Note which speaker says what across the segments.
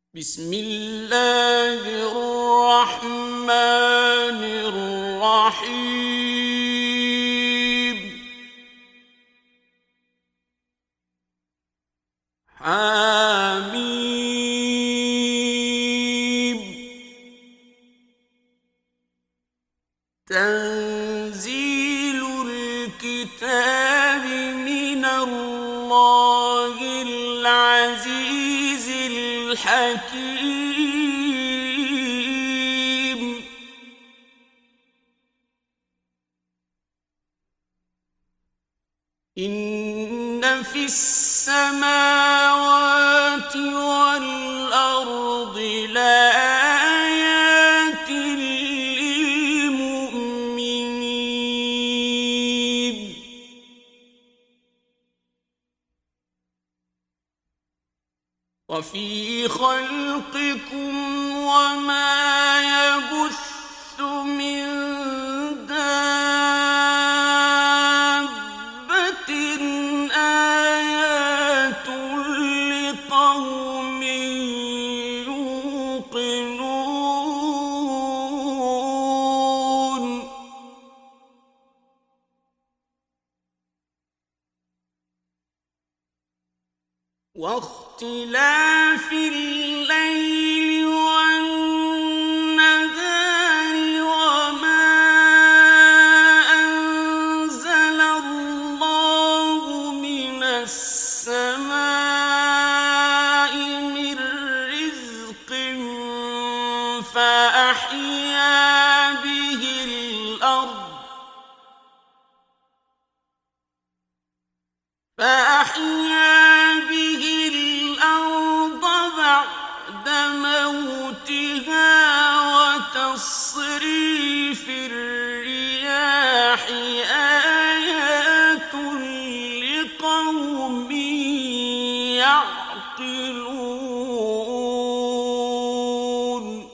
Speaker 1: بسم الله الرحمن الرحيم حميم تنزيل الكتاب من الله العزيز الحكيم إن في السماوات والأرض لآيات للمؤمنين وفي خلقكم وما يبث من دابة آيات لقوم يوقنون واختلاف الليل والنهار وما أنزل الله من السماء من رزق فأحيا به الأرض بعد موتها وتصريف الرياح آيات لقوم يعقلون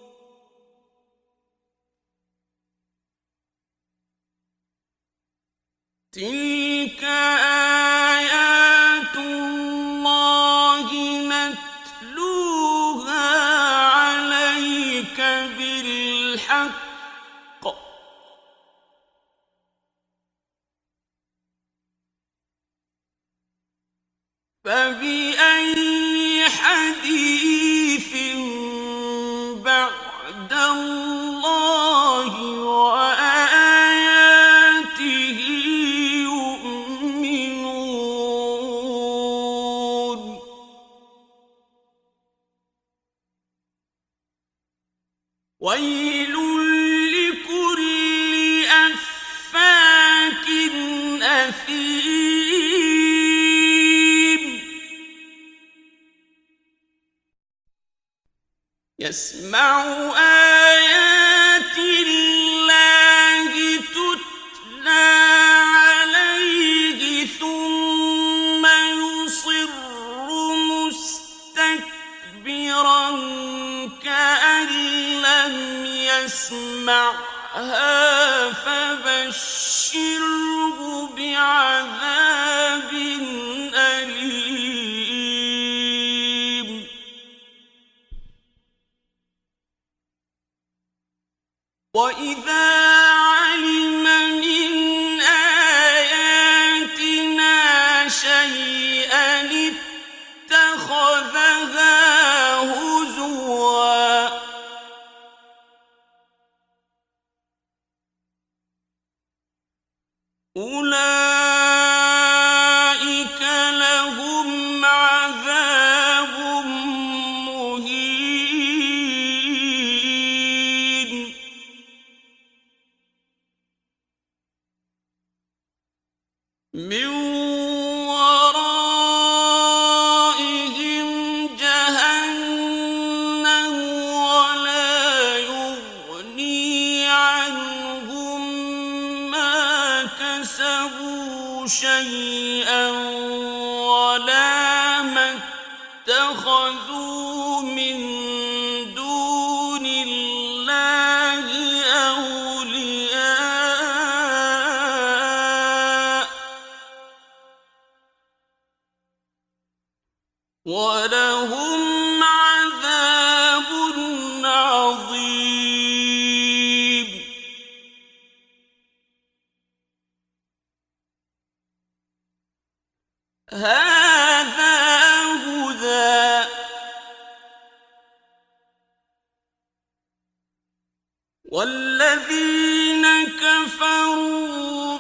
Speaker 1: تلك آيات الله نتلوها عليك بالحق فبأي حديث بعد الله وآياته يؤمنون ويل لكل أفاك أثيم يسمع آيات الله تتلى عليه ثم يصر مستكبرا كأن لم يسمعها فبشره بعذاب أليم وإذا علم من آياتنا شيئا اتخذها هزوا أولئك لهم عذاب مهين من ورائهم جهنم ولا يغني عنهم ما كسبوا شيئا ولا ما اتخذوا من دون الله أولياء ولهم عذاب والذين كفروا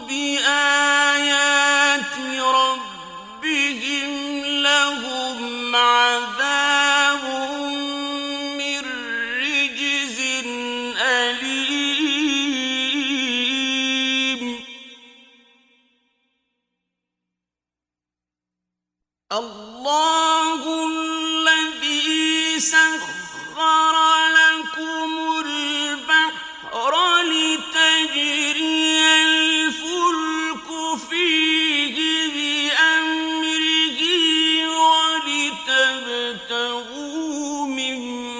Speaker 1: بآيات ربهم لهم عذاب من رجز أليم الله الذي سخر لكم البحر لتجري الفلك فيه بأمره ولتبتغوا من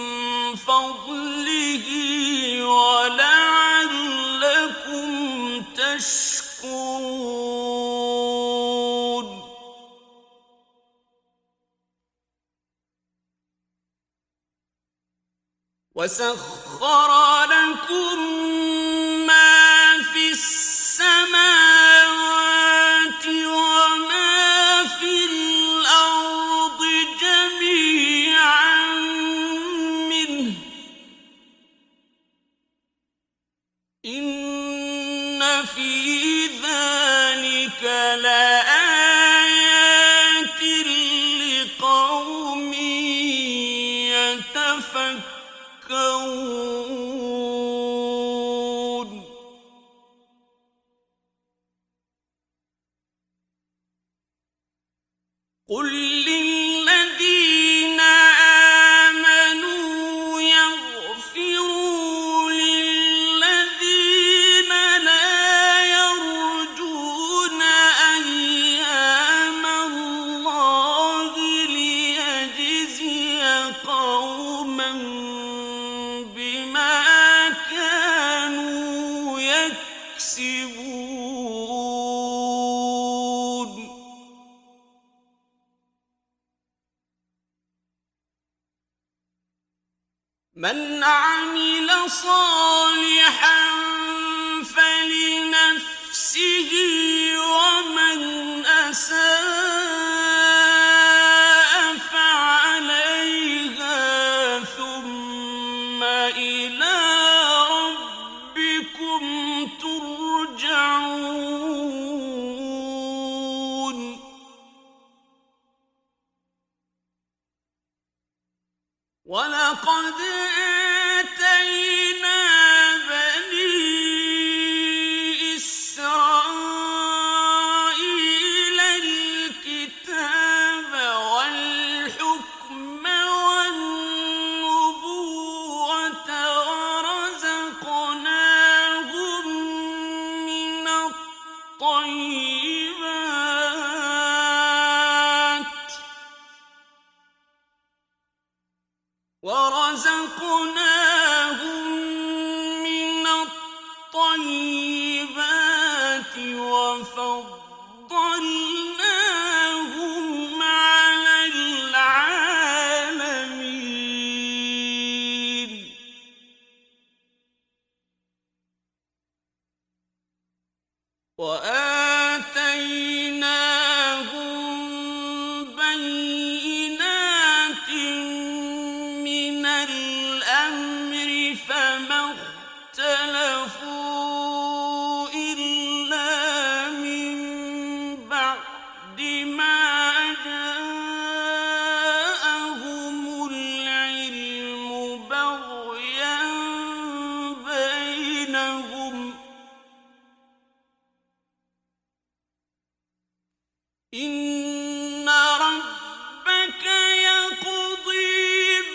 Speaker 1: فضله ولعلكم تشكرون وسخر لكم ما في السماوات وما في الأرض جميعا منه إن في ذلك لآيات لقوم يتفكرون قل للذين آمنوا يغفروا للذين لا يرجون أيام الله ليجزي قوما بما كانوا يكسبون من عمل صالحا فلنفسه ومن أساء فعليها ثم إلى ربكم ترجعون ولقد آتينا بني إسرائيل الكتاب والحكم والنبوة ورزقناهم من الطيبات وفضلناهم على العالمين وآتيناهم بينات من الأمر فما اختلفوا إلا من بعد ما جاءهم العلم بغيا بينهم إن ربك يقضي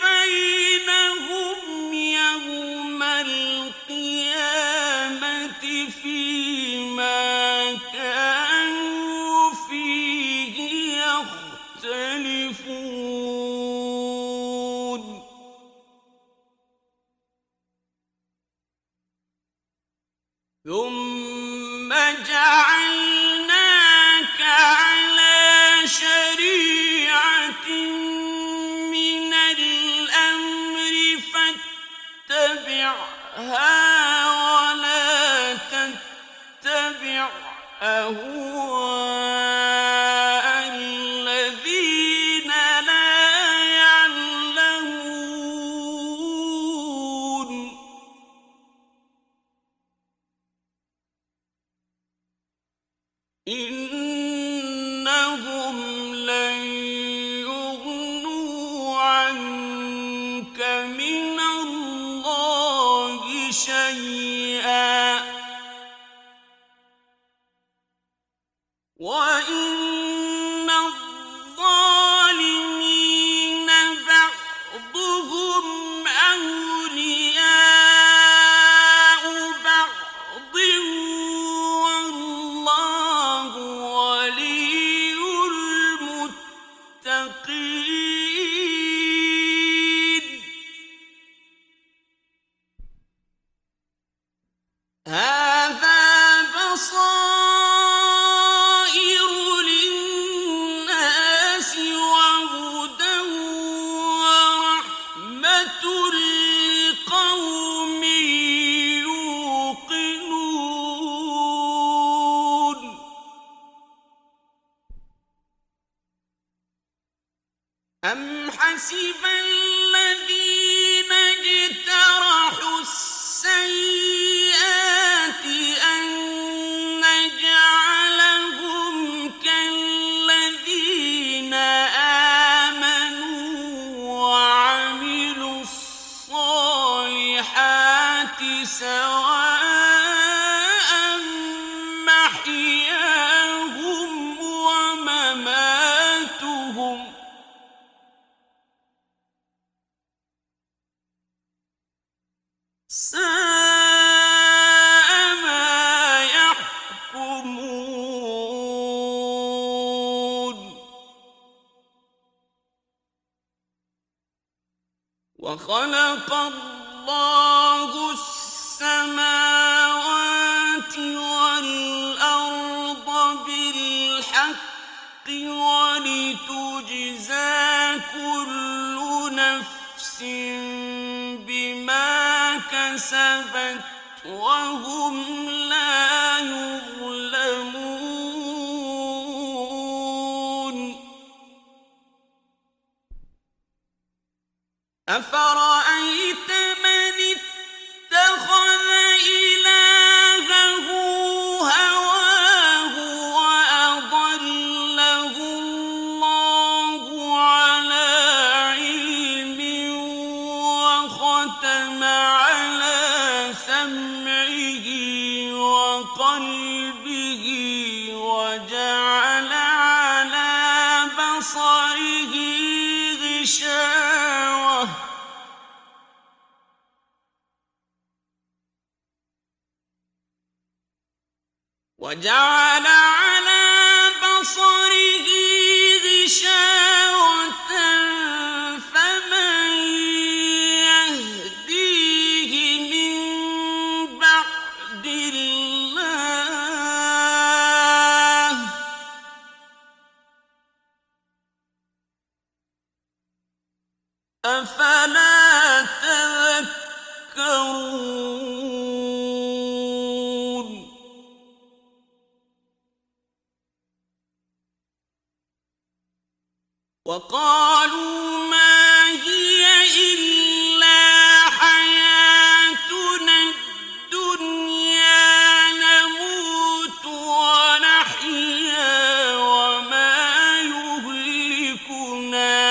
Speaker 1: بينهم يوم القيامة فيما كانوا فيه يختلفون ثم جعلناك على شريعة من الأمر فاتبعها ولا تتبع أهواء الذين لا يعلمون سواء محياهم ومماتهم ساء ما يحكمون وخلق الله السماوات والأرض بالحق ولتجزى كل نفس بما كسبت وهم لا يظلمون أفرأيت من اتخذ إلهه هواه وأضله الله على علم وختم على سمعه وقلبه وجعل على بصره غشاوة فمن يهديه من بعد الله أفلا تذكرون وقالوا ما هي إلا حياتنا الدنيا نموت ونحيا وما يهلكنا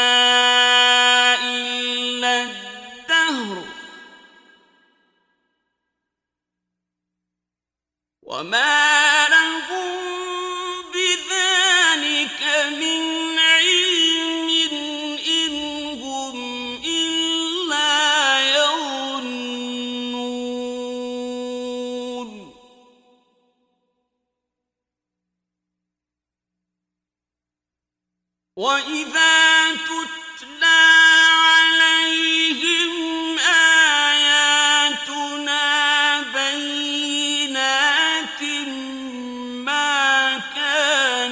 Speaker 1: إلا الدهر وما لهم بذلك من علم إن هم إلا يظنون وإذا تتلى عليهم آياتنا بينات ما كان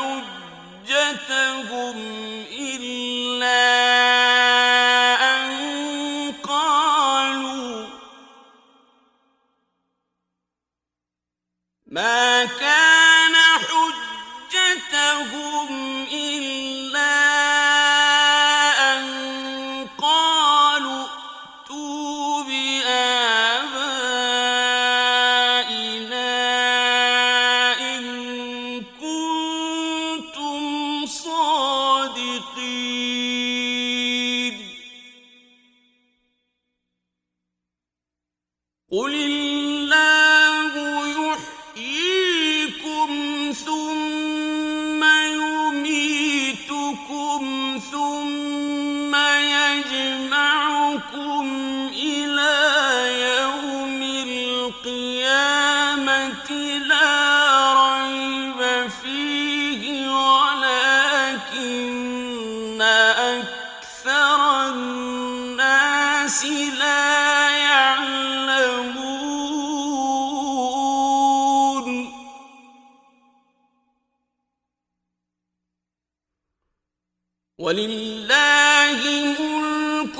Speaker 1: حجتهم إلا أن قالوا ائتوا بآبائنا إن كنتم صادقين قل الله يحييكم ثم يميتكم ثم يجمعكم إلى يوم القيامة لا ريب فيه ولكن أكثر الناس لا يعلمون ولله ملك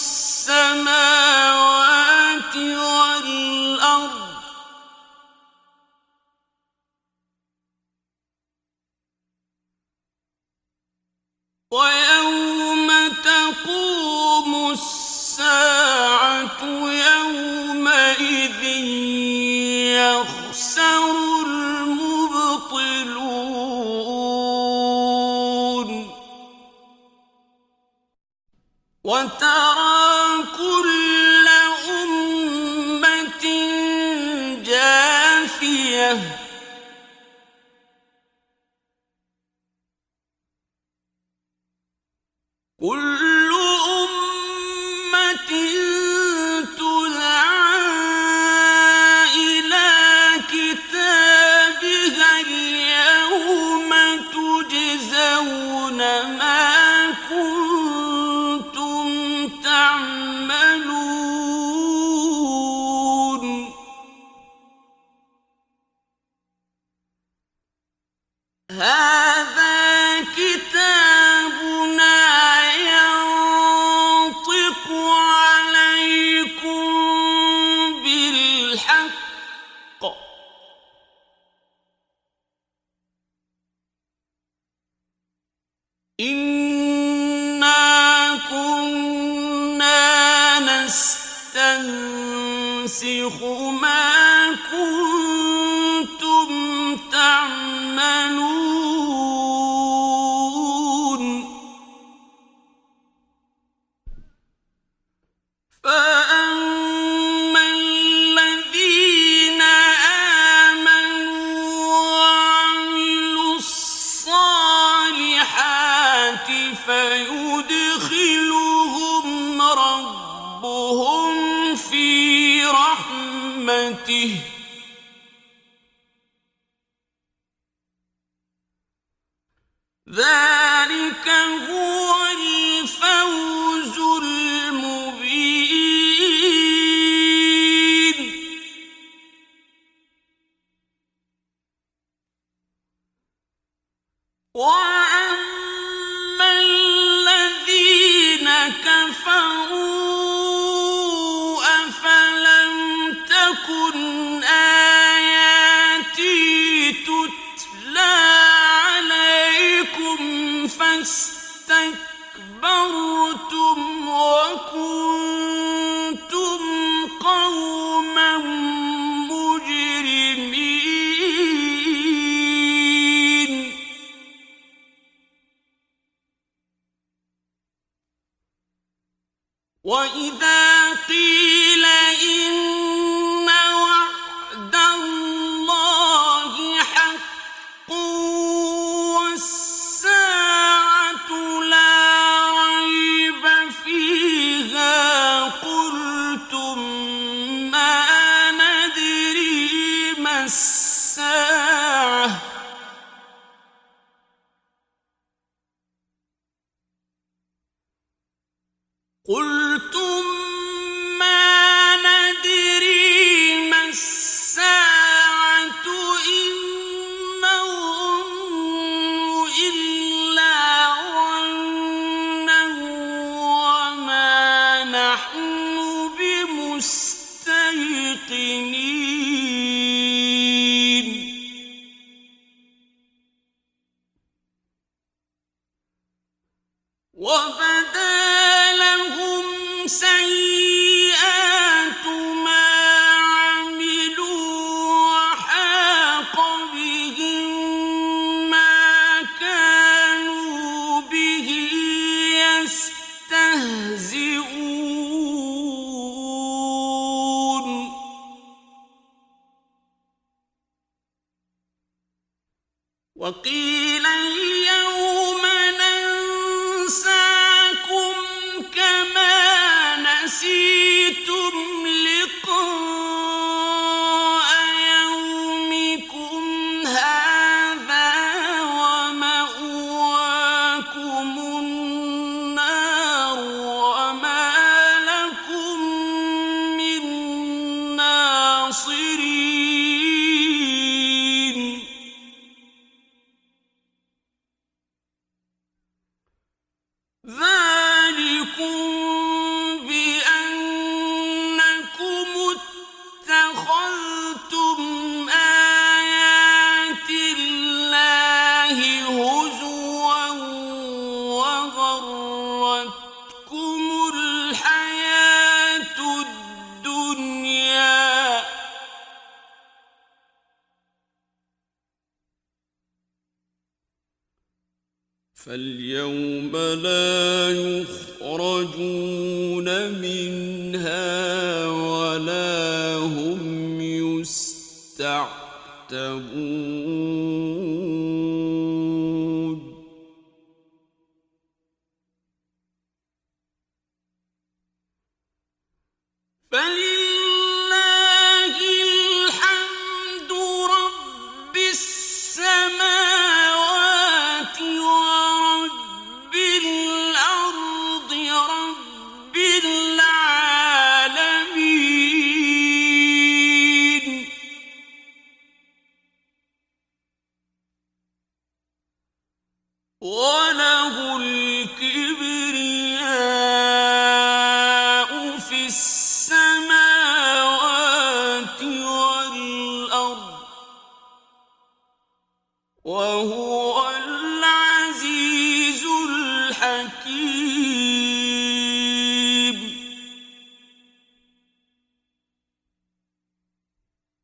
Speaker 1: السماوات والأرض ويوم تقوم الساعة يومئذ يخسر المبطلون كل أمة تدعى إلى كتابها اليوم تجزون ما كنتم تعملون هذا كتابنا ينطق عليكم بالحق إنا كنا نستنسخ ما كنتم تعملون فأما الذين آمنوا وعملوا الصالحات فيدخلهم ربهم في رحمته ذلك هو الفوز المبين وأما الذين كفروا أفلم تكن آياتي تتلى عليكم فاستكبرتم وكنتم قوما مجرمين وإذا قيل إن وعد الله حق والساعة لا ريب فيها قلتم ما ندري ما الساعة قلتم ما ندري ما الساعة إن نظن إلا ظنا وما نحن بمستيقنين وبدا لهم سيئات ما عملوا وحاق بهم ما كانوا به يستهزئون وقيل اليوم ننساكم كما نسيتم لقاء يومكم هذا ومأواكم النار وما لكم من ناصرين ذلكم بأنكم اتخذتم آيات الله هزوا وغرتكم الحياة الدنيا فاليوم لا يخرجون منها ولا هم يستعتبون يحتبون فلله الحمد رب السماوات ورب الأرض رب العالمين وله الكبرياء في السماوات والأرض وهو